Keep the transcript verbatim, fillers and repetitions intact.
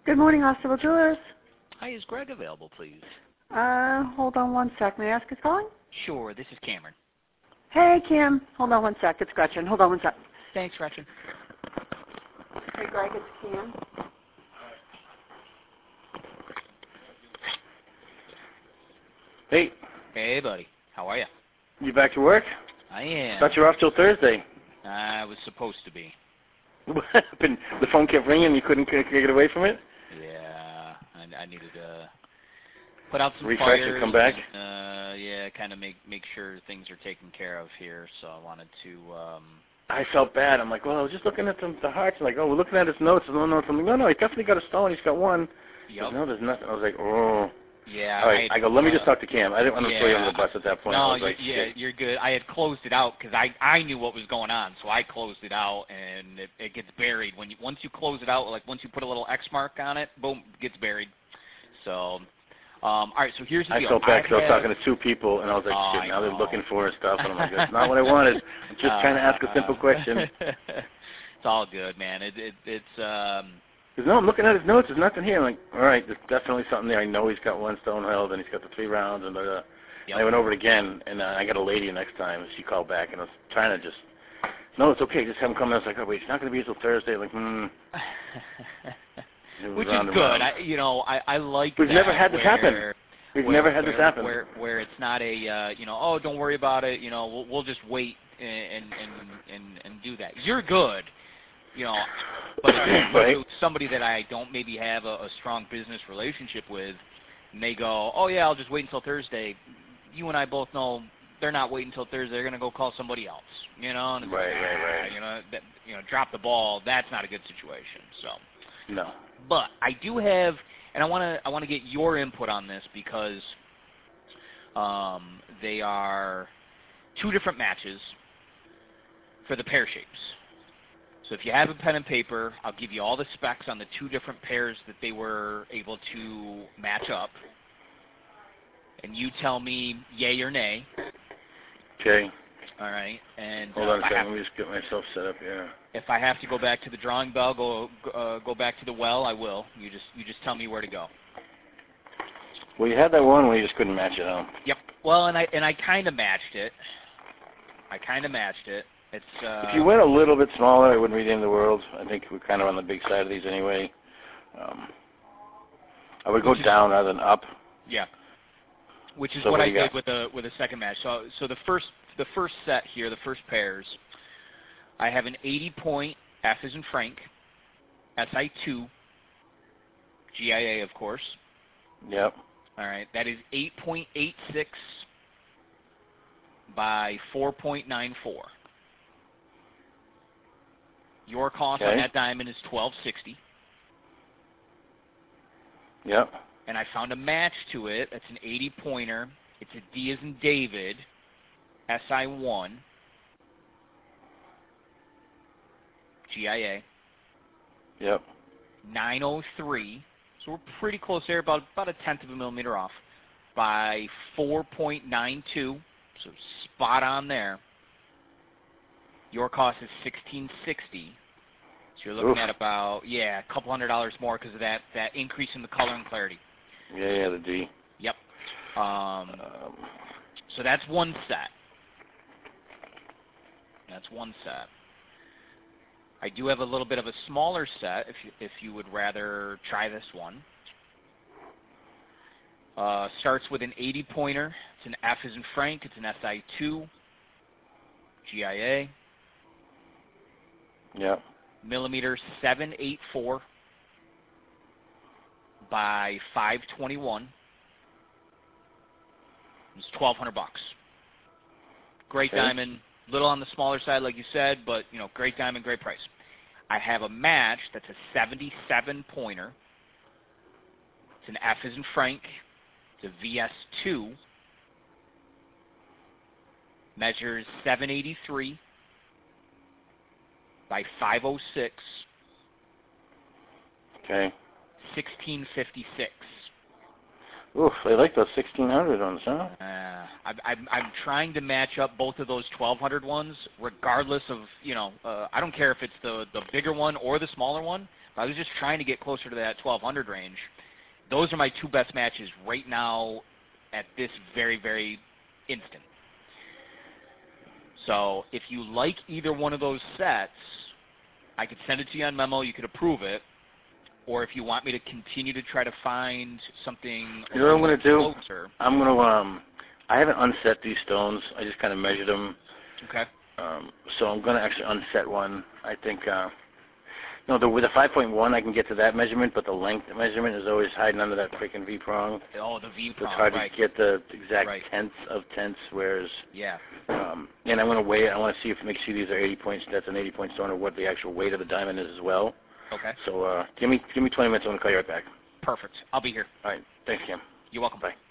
Good morning, Hospital Jewelers. Hi, is Greg available, please? Uh, hold on one sec. May I ask who's calling? Sure, this is Cameron. Hey, Kim. Hold on one sec. It's Gretchen. Hold on one sec. Thanks, Gretchen. Hey, Greg, it's Kim. Hey. Hey, buddy. How are you? You back to work? I am. Thought you were off till Thursday. I was supposed to be. What happened? The phone kept ringing. You couldn't, couldn't get away from it? Yeah, I, I needed to put out some Refresh fires. and come back? And, uh, yeah, kind of make make sure things are taken care of here. So I wanted to. Um, I felt bad. I'm like, well, I was just looking at the, the hearts. I'm like, oh, we're looking at his notes. No notes. I'm like, no, no, he definitely got a stone. He's got one. yep. Goes, no, there's nothing. I was like, oh. Yeah. All right. I, I go, let me uh, just talk to Cam. I didn't want to yeah, throw you under the bus at that point. No, I was like, yeah, shit. you're good. I had closed it out because I I knew what was going on, so I closed it out, and it, it gets buried when you once you close it out. Like once you put a little X mark on it, boom, it gets buried. So, um, all right. So here's the I deal. felt bad because I was have, talking to two people, and I was like, oh, shit, I now they're know. looking for his stuff. And I'm like, that's not what I wanted. I'm just uh, trying to ask a simple question. It's all good, man. It, it it's um. Because no, I'm looking at his notes. There's nothing here. I'm like, all right, there's definitely something there. I know he's got one stone held, and he's got the three rounds, and uh, Yep. I went over it again, and uh, I got a lady next time, and she called back, and I was trying to just, no, it's okay, just have him come in. I was like, oh, wait, it's not going to be until Thursday. Like, hmm. Which is good. I, you know, I, I like We've that never had this where, happen. We've where, never had where, this happen. Where, where it's not a, uh, you know, oh, don't worry about it. You know, we'll, we'll just wait and, and, and, and do that. You're good. You know, but if it's right. somebody that I don't maybe have a, a strong business relationship with, and they go, oh, yeah, I'll just wait until Thursday, you and I both know they're not waiting until Thursday. They're going to go call somebody else, you know? And it's right, like, right, right. You know, that, you know, drop the ball. That's not a good situation. So, no. But I do have, and I want to I want to get your input on this because um, they are two different matches for the pear shapes. So if you have a pen and paper, I'll give you all the specs on the two different pairs that they were able to match up. And you tell me yay or nay. Okay. All right. And Hold uh, on a second. have, Let me just get myself set up here. If I have to go back to the drawing bell, go uh, go back to the well, I will. You just you just tell me where to go. Well, you had that one where you just couldn't match it up. Yep. Well, and I and I kind of matched it. I kind of matched it. It's. Uh, if you went a little bit smaller, it wouldn't be the end of the world. I think we're kind of on the big side of these anyway. Um, I would go is, down rather than up. Yeah. Which is so what, what I did got? with the with the second match. So so the first the first set here, the first pairs, I have an eighty point F as in Frank, S I two, G I A of course. Yep. All right, that is eight point eight six by four point nine four. Your cost okay. on that diamond is twelve sixty. Yep. And I found a match to it. That's an eighty pointer. It's a D as in David, S I one, G I A. Yep. nine oh three. So we're pretty close there, about about a tenth of a millimeter off, by four point nine two. So spot on there. Your cost is sixteen sixty. So you're looking Oof. at about, yeah, a couple hundred dollars more because of that, that increase in the color and clarity. Yeah, yeah, the D. Yep. Um, Um, so that's one set. That's one set. I do have a little bit of a smaller set if you, if you would rather try this one. Uh, starts with an eighty pointer. It's an F as in Frank. It's an S I two, G I A. Yep. Millimeter seven eighty-four by five twenty-one. It's twelve hundred bucks. Great okay. diamond, little on the smaller side, like you said, but you know, great diamond, great price. I have a match that's a seventy-seven pointer. It's an F as in Frank. It's a V S two. Measures seven eighty-three by five oh six. Okay. sixteen fifty-six. Oof, they like those sixteen hundred ones, huh? Uh, I'm, I'm, I'm trying to match up both of those twelve hundred ones, regardless of, you know, uh, I don't care if it's the, the bigger one or the smaller one. I was just trying to get closer to that twelve hundred range. Those are my two best matches right now at this very, very instant. So if you like either one of those sets, I could send it to you on memo. You could approve it. Or if you want me to continue to try to find something you know what I'm going to do? Closer. I'm going to, um, I haven't unset these stones. I just kind of measured them. Okay. Um, so I'm going to actually unset one. I think, uh, no, the, with a five point one, I can get to that measurement, but the length measurement is always hiding under that freaking V-prong. Oh, the V-prong, so it's hard right. to get the exact right. tenths of tenths, whereas, yeah. um, and I'm going to weigh it. I want to see if make sure these are eighty points. That's an eighty point stone, or what the actual weight of the diamond is as well. Okay. So uh, give me give me twenty minutes. I'm going to call you right back. Perfect. I'll be here. All right. Thanks, Cam. You're welcome. Bye.